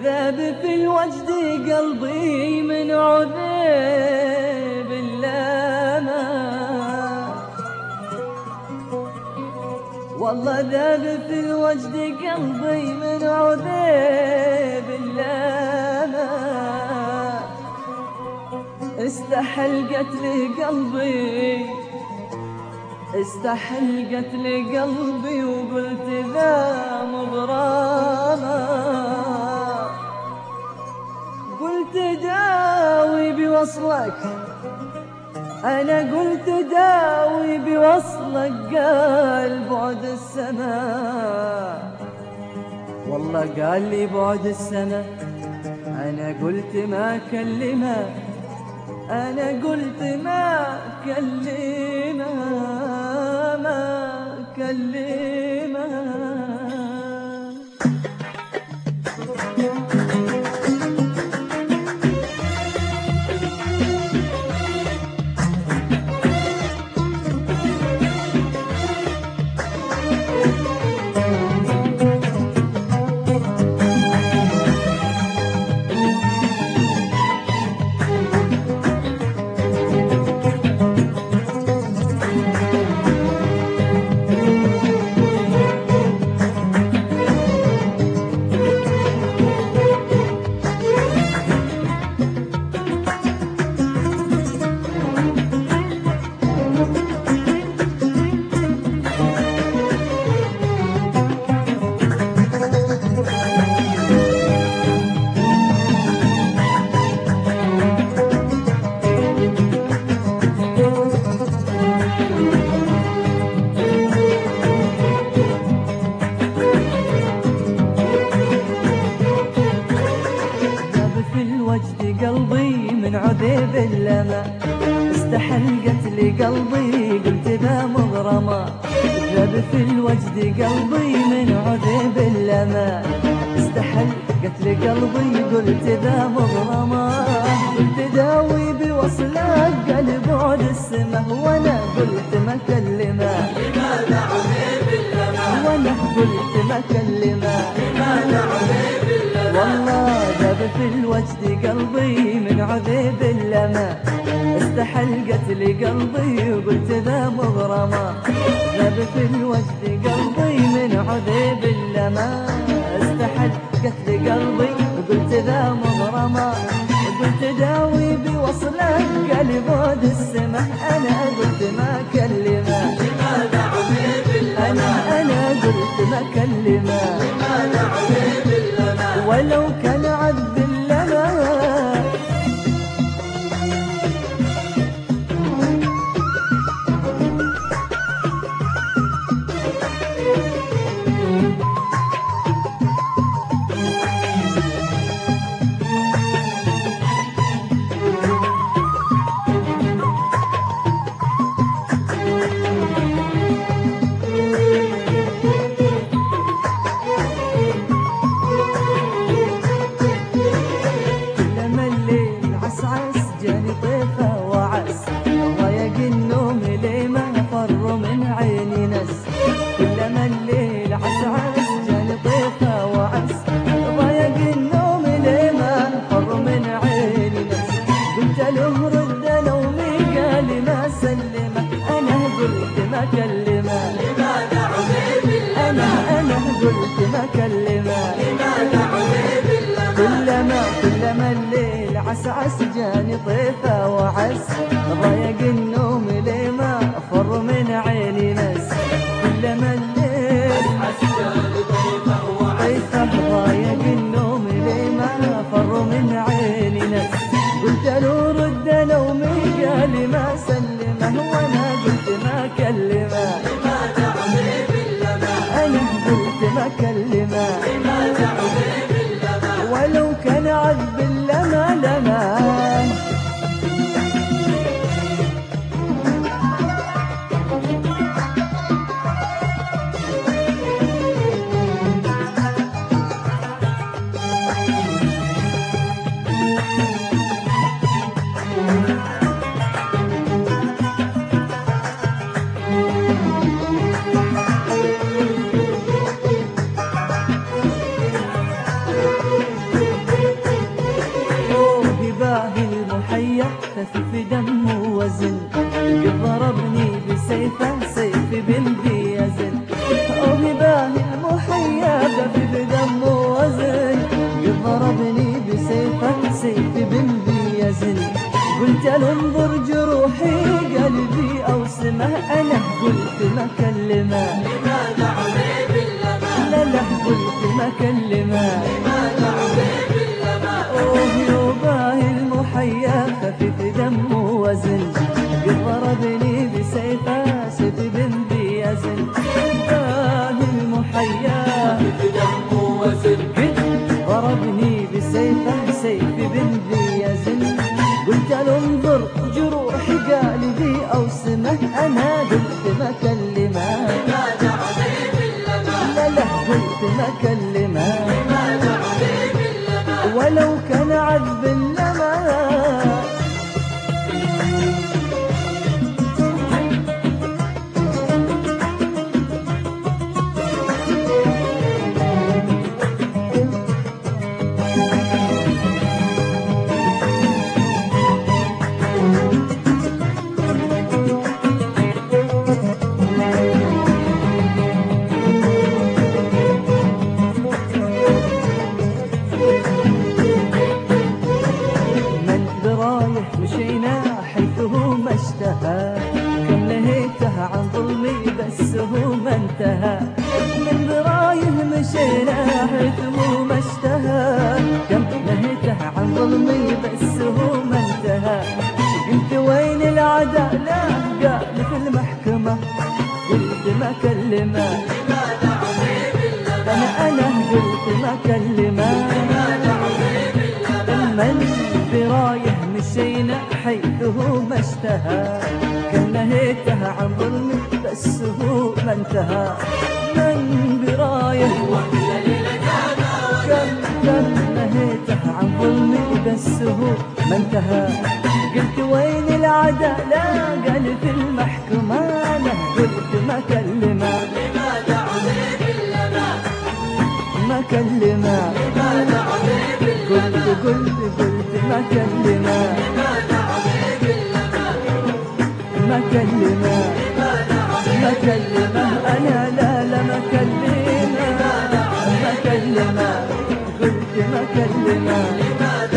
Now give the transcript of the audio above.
ذاب في الوجد قلبي من عذيب اللامة، والله ذاب في الوجد قلبي من عذيب اللامة، استحل قتل قلبي، استحل قتل قلبي، وقلت ذا مغرامة، قلت داوي بوصلك، أنا قلت داوي بوصلك، قال بعد السماء، والله قال لي بعد السماء، أنا قلت ما كلمه، أنا قلت ما كلمه، ما كلمه. قلبي من عذيب اللمى، استحل قتل قلبي، قلت ذا مغرمة، ذاب في الوجد قلبي من عذيب اللمى، استحل قتل قلبي، قلت ذا مغرمة، قلت داوي بوصلك، قال بعد السماء، وانا قلت ما كلمه، لماذا عذيب اللمى، وانا قلت ما كلمه، لماذا عذيب اللمى، والله ذاب في الوجد قلبي من عذيب اللمى، استحل قتل قلبي، وقلت ذا مغرمة، ذاب في الوجد قلبي من عذيب اللمى، استحل قتل قلبي، وقلت ذا مغرمة، قلت داوي بوصلك، قال بعد السماء، أنا قلت ما كلمه، لماذا عذيب اللمى، أنا قلت ما كلمه، لماذا عذيب اللمى، ولو كان عذب اللمى. جاني طيفة وعس، ضايق النوم لي ما فر من عيني نس، كلما الليل عسعس جاني طيفة وعس، ضايق النوم لي ما فر من عيني نس، قلت له رد نومي، قال ما سلمه، أنا قلت ما كلمه، لماذا عذيب اللمى، أنا قلت ما كلمه، لماذا عذيب اللمى، كلما الليل عسعس جاني طيفة وعس، ضايق النوم لي ما فر من عيني نس، كلما الليل عسعس جاني طيفة وعس، ضايق النوم لي ما فر من عيني نس، قلت له رد نومي، قال ما سلمه، وانا قلت ما كلمه، لماذا عذيب اللمى، انا قلت ما كلمه، لماذا عذيب اللمى، ولو كان عذب اللمى لما. له انظر جروحي قلبي اوسمه، انا قلت ما كلمه لماذا حبيبي اللمى؟ لا لا قلت ما كلمه لماذا حبيبي اللمى؟ اوه يباهي المحيا خفيف دمه وزن، قد ضربني بسيفه سيف بنتي يزن. باهي المحيا في دمه وزن، قد ضربني بسيفه سيف بنتي يزن. قلت له انظر جروح قلبي اوسمه، انا قلت ما كلمه لماذا حبيبي اللمى؟ لا لا قلت ما كلمه لماذا حبيبي اللمى؟ ولو كان عذب اللمى. مشينا حيثه ما اشتهى، كم نهيته عن ظلمي بس هو ما انتهى. من برايه مشينا حيثه ما اشتهى، كم نهيته عن ظلمي بس هو ما انتهى. قلت وين العدالة قال في المحكمة، قلت ما كلمه لماذا حبيبي اللمى؟ أنا قلت ما كلمه لماذا حبيبي اللمى؟ من برايه مشينا حيثه ما اشتهى، كم نهيته عن ظلمي بس هو ما انتهى. من برايه كم نهيته عن ظلمي بس هو ما انتهى. قلت وين العدالة قال في المحكمة، أنا قلت ما كلمه لماذا حبيبي اللمى؟ ما كلمه لماذا حبيبي اللمى؟ قلت ما كلمه لماذا حبيبي اللمى؟ ما كلمه لماذا ما كلمه انا لا ما كلمه ما كلمه قلت ما كلمه لماذا